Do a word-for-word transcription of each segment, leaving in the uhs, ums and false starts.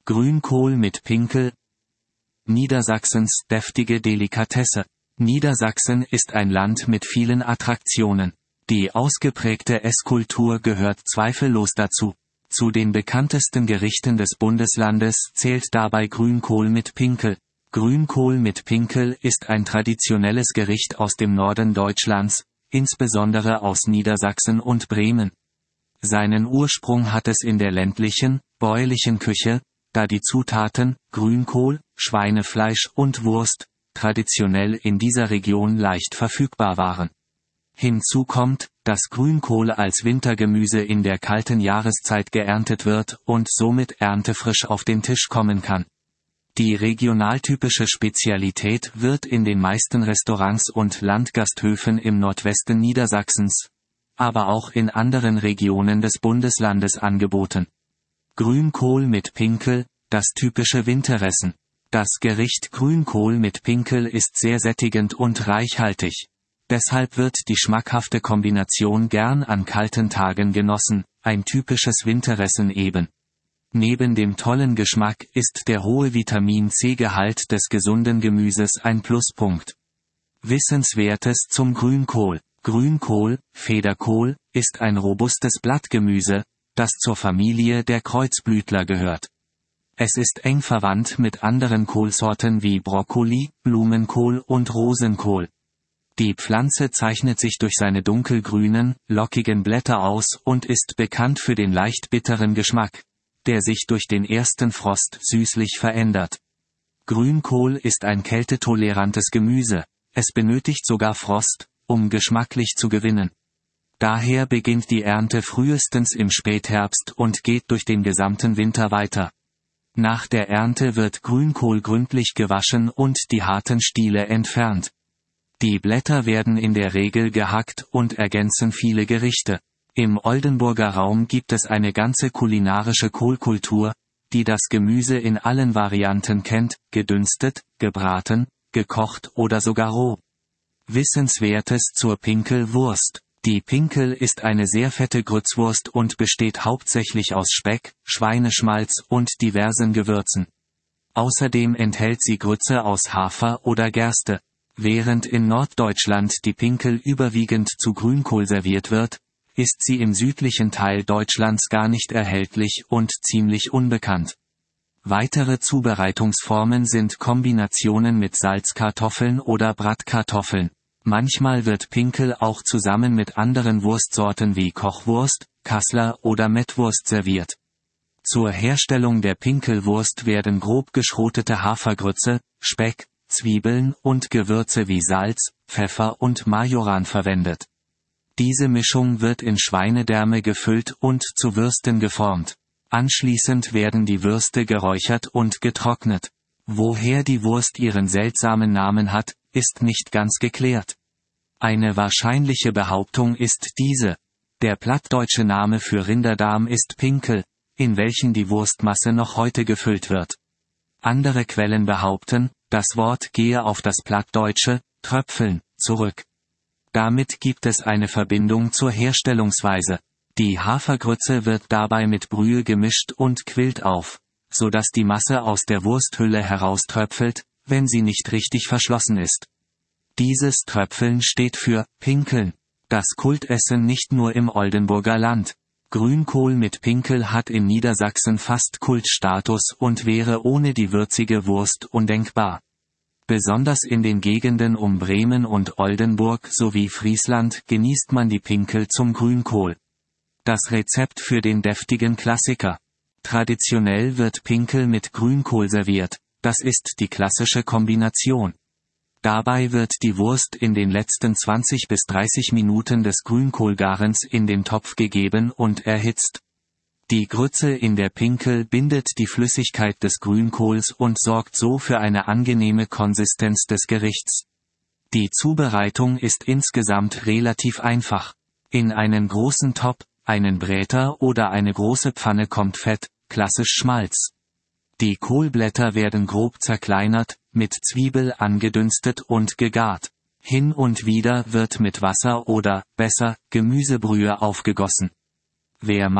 Grünkohl mit Pinkel. Niedersachsens deftige Delikatesse. Niedersachsen ist ein Land mit vielen Attraktionen. Die ausgeprägte Esskultur gehört zweifellos dazu. Zu den bekanntesten Gerichten des Bundeslandes zählt dabei Grünkohl mit Pinkel. Grünkohl mit Pinkel ist ein traditionelles Gericht aus dem Norden Deutschlands, insbesondere aus Niedersachsen und Bremen. Seinen Ursprung hat es in der ländlichen, bäuerlichen Küche, da die Zutaten, Grünkohl, Schweinefleisch und Wurst, traditionell in dieser Region leicht verfügbar waren. Hinzu kommt, dass Grünkohl als Wintergemüse in der kalten Jahreszeit geerntet wird und somit erntefrisch auf den Tisch kommen kann. Die regionaltypische Spezialität wird in den meisten Restaurants und Landgasthöfen im Nordwesten Niedersachsens, aber auch in anderen Regionen des Bundeslandes angeboten. Grünkohl mit Pinkel, das typische Winteressen. Das Gericht Grünkohl mit Pinkel ist sehr sättigend und reichhaltig. Deshalb wird die schmackhafte Kombination gern an kalten Tagen genossen, ein typisches Winteressen eben. Neben dem tollen Geschmack ist der hohe Vitamin-C-Gehalt des gesunden Gemüses ein Pluspunkt. Wissenswertes zum Grünkohl. Grünkohl, Federkohl, ist ein robustes Blattgemüse, das zur Familie der Kreuzblütler gehört. Es ist eng verwandt mit anderen Kohlsorten wie Brokkoli, Blumenkohl und Rosenkohl. Die Pflanze zeichnet sich durch seine dunkelgrünen, lockigen Blätter aus und ist bekannt für den leicht bitteren Geschmack, der sich durch den ersten Frost süßlich verändert. Grünkohl ist ein kältetolerantes Gemüse, es benötigt sogar Frost, um geschmacklich zu gewinnen. Daher beginnt die Ernte frühestens im Spätherbst und geht durch den gesamten Winter weiter. Nach der Ernte wird Grünkohl gründlich gewaschen und die harten Stiele entfernt. Die Blätter werden in der Regel gehackt und ergänzen viele Gerichte. Im Oldenburger Raum gibt es eine ganze kulinarische Kohlkultur, die das Gemüse in allen Varianten kennt, gedünstet, gebraten, gekocht oder sogar roh. Wissenswertes zur Pinkelwurst. Die Pinkel ist eine sehr fette Grützwurst und besteht hauptsächlich aus Speck, Schweineschmalz und diversen Gewürzen. Außerdem enthält sie Grütze aus Hafer oder Gerste. Während in Norddeutschland die Pinkel überwiegend zu Grünkohl serviert wird, ist sie im südlichen Teil Deutschlands gar nicht erhältlich und ziemlich unbekannt. Weitere Zubereitungsformen sind Kombinationen mit Salzkartoffeln oder Bratkartoffeln. Manchmal wird Pinkel auch zusammen mit anderen Wurstsorten wie Kochwurst, Kassler oder Mettwurst serviert. Zur Herstellung der Pinkelwurst werden grob geschrotete Hafergrütze, Speck, Zwiebeln und Gewürze wie Salz, Pfeffer und Majoran verwendet. Diese Mischung wird in Schweinedärme gefüllt und zu Würsten geformt. Anschließend werden die Würste geräuchert und getrocknet. Woher die Wurst ihren seltsamen Namen hat, ist nicht ganz geklärt. Eine wahrscheinliche Behauptung ist diese: Der plattdeutsche Name für Rinderdarm ist Pinkel, in welchen die Wurstmasse noch heute gefüllt wird. Andere Quellen behaupten, das Wort gehe auf das plattdeutsche Tröpfeln zurück. Damit gibt es eine Verbindung zur Herstellungsweise. Die Hafergrütze wird dabei mit Brühe gemischt und quillt auf, so dass die Masse aus der Wursthülle herauströpfelt, wenn sie nicht richtig verschlossen ist. Dieses Tröpfeln steht für Pinkeln, das Kultessen nicht nur im Oldenburger Land. Grünkohl mit Pinkel hat in Niedersachsen fast Kultstatus und wäre ohne die würzige Wurst undenkbar. Besonders in den Gegenden um Bremen und Oldenburg sowie Friesland genießt man die Pinkel zum Grünkohl. Das Rezept für den deftigen Klassiker. Traditionell wird Pinkel mit Grünkohl serviert, das ist die klassische Kombination. Dabei wird die Wurst in den letzten zwanzig bis dreißig Minuten des Grünkohlgarens in den Topf gegeben und erhitzt. Die Grütze in der Pinkel bindet die Flüssigkeit des Grünkohls und sorgt so für eine angenehme Konsistenz des Gerichts. Die Zubereitung ist insgesamt relativ einfach. In einen großen Topf, einen Bräter oder eine große Pfanne kommt Fett, klassisch Schmalz. Die Kohlblätter werden grob zerkleinert, mit Zwiebel angedünstet und gegart. Hin und wieder wird mit Wasser oder, besser, Gemüsebrühe aufgegossen. Wer mag,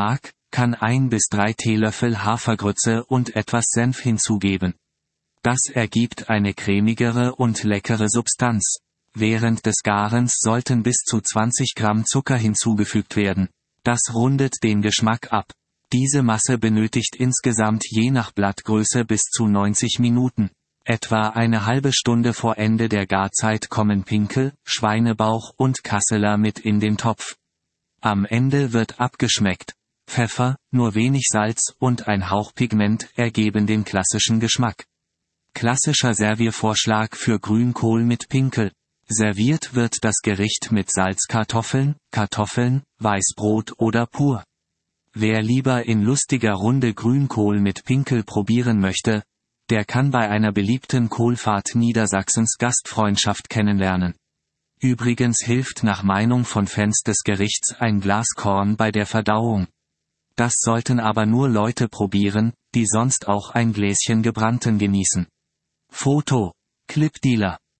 kann ein bis drei Teelöffel Hafergrütze und etwas Senf hinzugeben. Das ergibt eine cremigere und leckere Substanz. Während des Garens sollten bis zu zwanzig Gramm Zucker hinzugefügt werden. Das rundet den Geschmack ab. Diese Masse benötigt insgesamt je nach Blattgröße bis zu neunzig Minuten. Etwa eine halbe Stunde vor Ende der Garzeit kommen Pinkel, Schweinebauch und Kasseler mit in den Topf. Am Ende wird abgeschmeckt. Pfeffer, nur wenig Salz und ein Hauch Pigment ergeben den klassischen Geschmack. Klassischer Serviervorschlag für Grünkohl mit Pinkel. Serviert wird das Gericht mit Salzkartoffeln, Kartoffeln, Weißbrot oder pur. Wer lieber in lustiger Runde Grünkohl mit Pinkel probieren möchte, der kann bei einer beliebten Kohlfahrt Niedersachsens Gastfreundschaft kennenlernen. Übrigens hilft nach Meinung von Fans des Gerichts ein Glas Korn bei der Verdauung. Das sollten aber nur Leute probieren, die sonst auch ein Gläschen gebrannten genießen. Foto: Clipdealer